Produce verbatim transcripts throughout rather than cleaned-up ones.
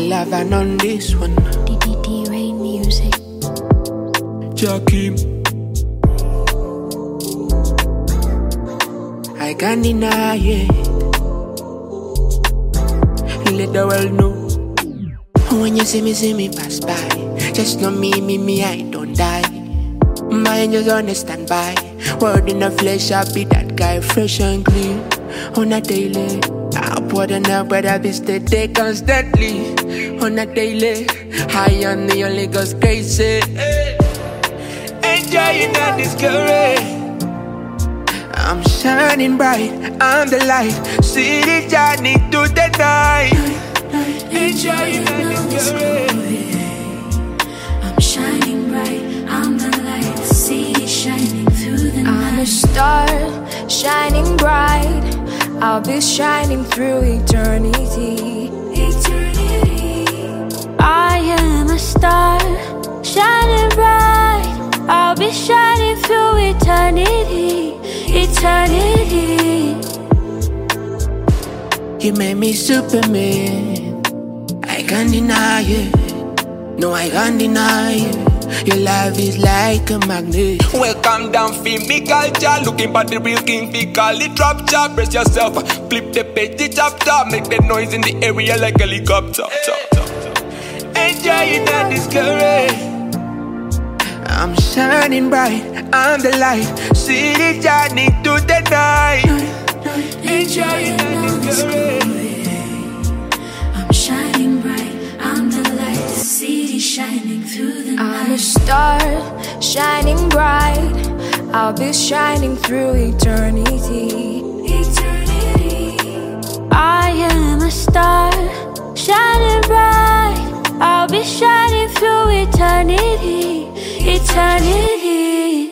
love and on this one. D D D Rain Music. Jakim. I can't deny it. Let the world know. When you see me, see me pass by. Just know me, me, me, I don't die. My angels on the standby. Word in the flesh, I be that guy, fresh and clean. On a daily, I put on up, but I be steady constantly. On a daily, high on the only goes crazy. Enjoying and discouraged. I'm shining bright, I'm the light. See the journey to the night. Enjoying and discouraged. I'm shining bright, I'm the light. See it shining through the night. I'm a star, shining bright. I'll be shining through eternity. Eternity. I am a star, shining bright. I'll be shining through eternity. Eternity. You made me Superman. I can't deny it. No, I can't deny it. Your love is like a magnet. Welcome down, film me culture. Looking for the real king, we call it drop chop. Brace yourself, flip the page, the chapter. Make the noise in the area like a helicopter. Enjoying and discouraged. I'm shining bright, I'm the light. See the journey to the night. Enjoying and discouraged. I'm shining bright, I'm the light. See it shining through the night. I'm a star, shining bright. I'll be shining through eternity. Eternity. I am a star, shining bright. I'll be shining through eternity. Eternity.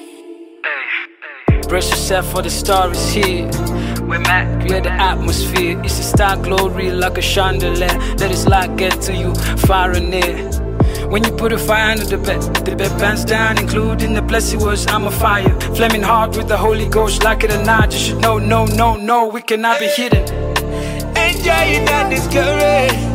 Brace yourself for the star is here. We're mad, create the atmosphere. It's a star glory like a chandelier. Let its light get to you far and near. When you put a fire under the bed, the bed pans down, including the blessed words, I'm a fire. Flaming hard with the Holy Ghost, like it or not. You should know, no, no, no, we cannot be hidden. Enjoying and discouraged.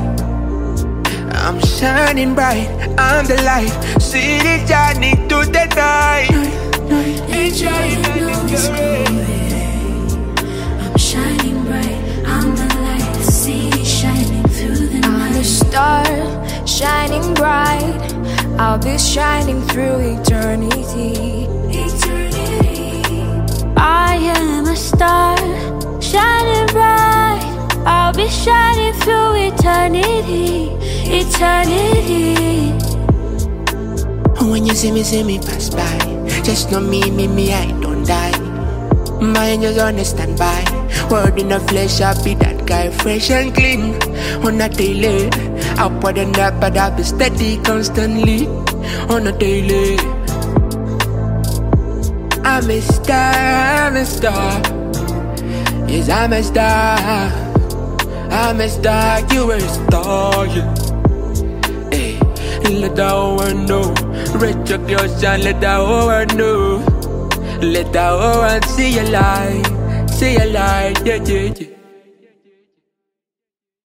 I'm shining bright, I'm the light. See the journey to the night. Enjoying and discouraged. I'm shining bright, I'm the light. See it shining through the night. I'm a star, shining bright. I'll be shining through eternity. Eternity. I am a star, shining bright. I'll be shining through eternity. Eternity. When you see me, see me pass by. Just know me, me, me, I don't die. My angels on the standby. Word in the flesh, I be that guy, fresh and clean. On a daily, I put on up, but I be steady constantly. On a daily, I'm a star, I'm a star. Yes, I'm a star. I'm a star, you a star, yeah. Hey, let the whole world know. Reach up your shine, let the whole world know. Let the whole world see your light, see your light, yeah, yeah, yeah.